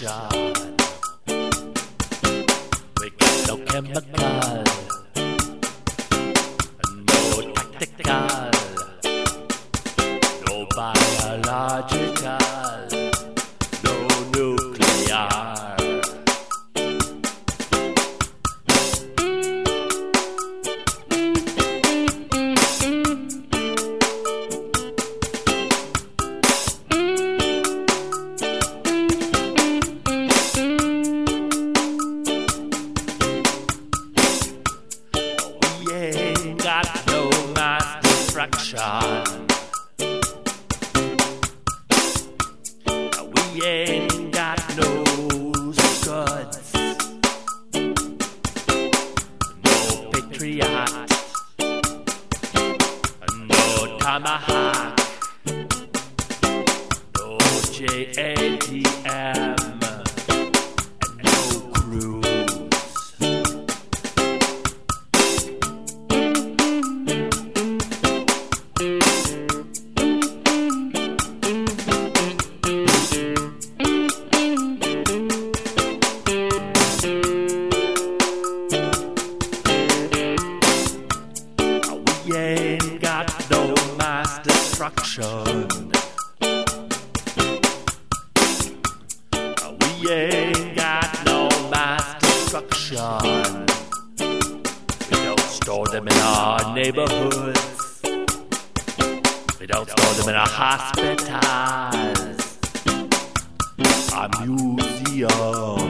destruction. We got no chemical, no tactical, no biological, no nuclear. Got no mass destruction. We ain't got no Scuds, no Patriot, no Tomahawk, no JADM, and no Cruise. We ain't got no mass destruction. We ain't got no mass destruction. We don't store them in our neighborhoods. We don't store them in our hospitals, our museums.